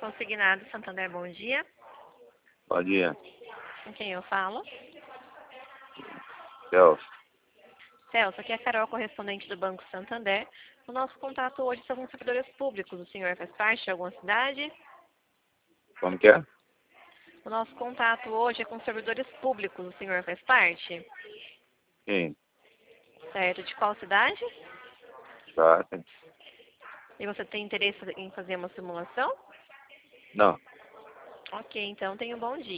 Consignado Santander, bom dia. Bom dia, Com quem eu falo? Celso. Celso, aqui é a Carol, correspondente do Banco Santander. O nosso contato hoje são com servidores públicos. O senhor faz parte de alguma cidade? Como que é? O nosso contato hoje é com servidores públicos. O senhor faz parte? Sim, Certo. De qual cidade? tá. E você tem interesse em fazer uma simulação? Não. Ok, então tenha um bom dia.